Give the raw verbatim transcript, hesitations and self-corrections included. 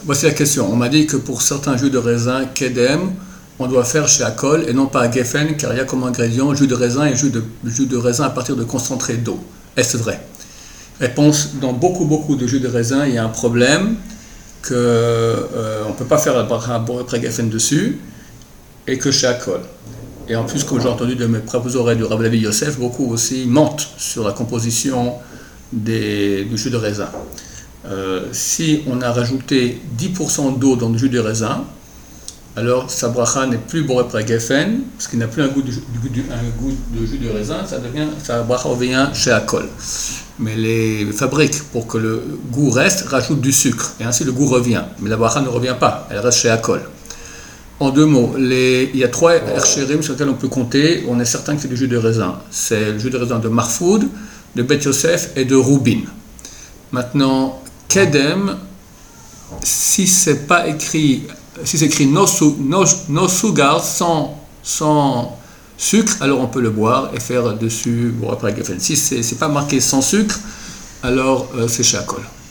Voici la question. On m'a dit que pour certains jus de raisin Kedem, on doit faire chez Akol et non pas à Geffen, car il y a comme ingrédient jus de raisin et jus de, jus de raisin à partir de concentré d'eau. Est-ce vrai? Réponse, dans beaucoup beaucoup de jus de raisin, il y a un problème qu'on euh, ne peut pas faire un boré Geffen dessus et que chez Akol. Et en plus, comme j'ai entendu de mes propres oreilles du Rav Levi Yosef, beaucoup aussi mentent sur la composition des, du jus de raisin. Euh, si on a rajouté dix pour cent d'eau dans le jus de raisin, alors sa bracha n'est plus boré Geffen, parce qu'il n'a plus un goût de, du, un goût de jus de raisin, ça devient, sa bracha revient chez Akol. Mais les fabriques, pour que le goût reste, rajoutent du sucre, et ainsi le goût revient. Mais la bracha ne revient pas, elle reste chez Akol. En deux mots, les, il y a trois herchérim sur lesquels on peut compter, on est certain que c'est du jus de raisin. C'est le jus de raisin de Marfoud, de Bet Yosef et de Rubin. Maintenant, Kedem, si c'est pas écrit, si c'est écrit no, no, no sugar, sans, sans sucre, alors on peut le boire et faire dessus, bon, après Geffen. Si c'est, c'est pas marqué sans sucre, alors euh, c'est chez Akol.